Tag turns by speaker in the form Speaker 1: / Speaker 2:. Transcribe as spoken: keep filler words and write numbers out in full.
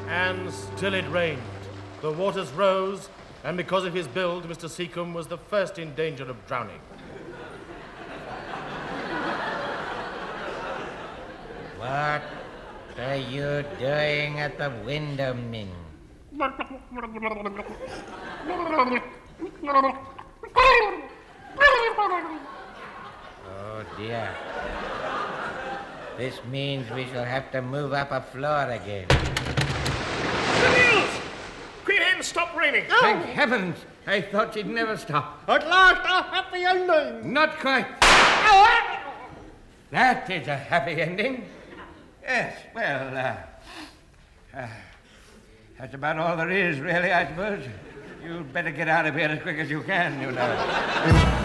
Speaker 1: And still it rained. The waters rose, and because of his build, Mister Seacombe was the first in danger of drowning.
Speaker 2: What are you doing at the window, Min? Oh, dear. This means we shall have to move up a floor again.
Speaker 3: The Mills! Quick in, stop raining.
Speaker 2: Oh. Thank heavens! I thought she'd never stop.
Speaker 4: At last, a happy ending.
Speaker 2: Not quite. Oh. That is a happy ending. Yes, well, uh, uh, that's about all there is, really, I suppose. You'd better get out of here as quick as you can, you know.